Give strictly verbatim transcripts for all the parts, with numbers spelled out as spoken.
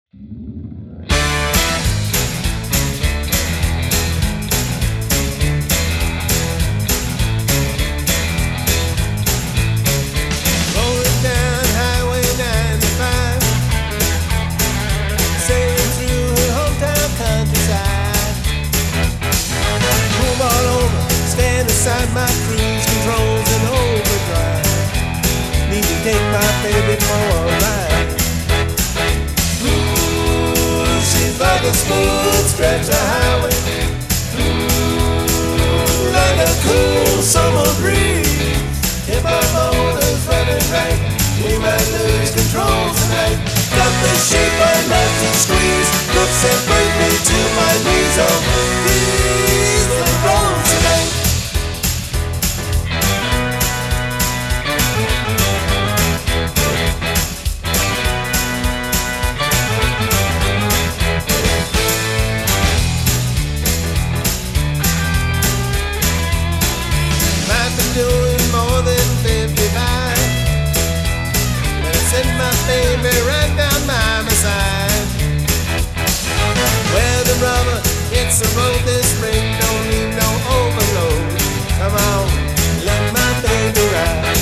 Rolling down Highway ninety-five, sailing through her hometown countryside. Move all over, stand aside my cruise controls and overdrive. Need to take my baby for a ride. Ooh, she's like a smooth stretch of highway. Ooh, like a cool summer breeze. If our motor's running right, we might lose control tonight. Got the shape I love to squeeze. Looks and bring me to my knees. Oh, please, let's roll tonight. Might be doing more than fifty-five, but I send my baby right down by my side. Where the rubber hits the road, this ring don't need no overload. Come on, let my baby ride.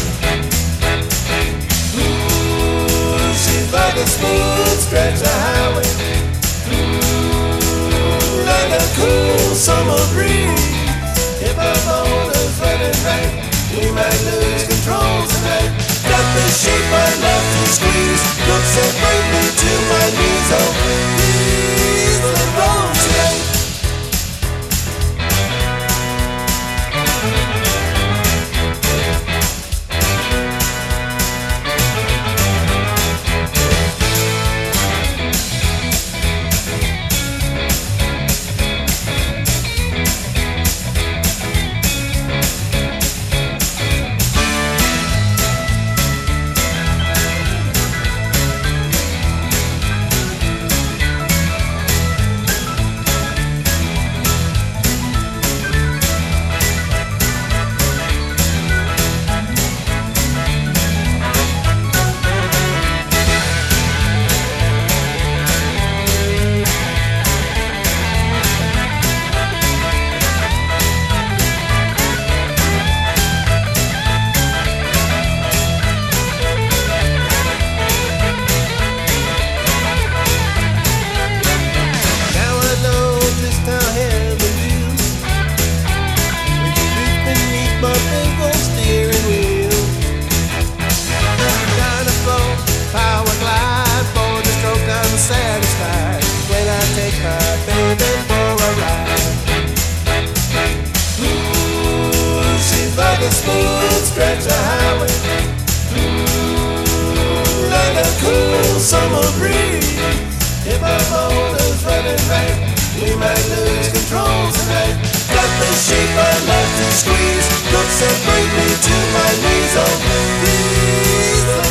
Ooh, she's like a smooth stretch of highway. Ooh, like a cool summer breeze. If our motor's running right, we might lose control tonight. Got the shape I love to squeeze. Looks and bring me to my knees. Oh, please, let's roll tonight. Satisfied when I take my baby for a ride. Ooh, she's like a smooth stretch of highway. Ooh, like a cool summer breeze. If our motor's running right, we might lose control tonight. Got the shape I love to squeeze. Looks and bring me to my knees. Oh, please.